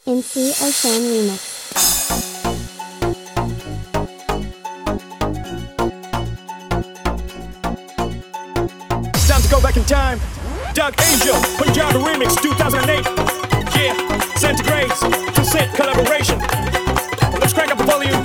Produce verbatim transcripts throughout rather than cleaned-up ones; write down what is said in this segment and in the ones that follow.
in C. O'Shane remix. Time to go back in time. Doug Angel, Punjabi remix, two thousand eight. Yeah, Centigrades, cassette collaboration. Let's crank up the volume.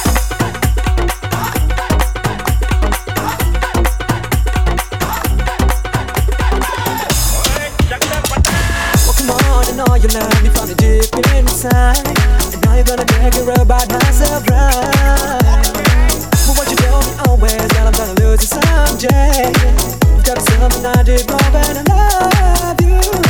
Well, come on, I know you love me from the deep inside, and now you're gonna take care about myself, right? But what you told me always, that I'm gonna lose you someday. You've got something I did wrong, and I love you.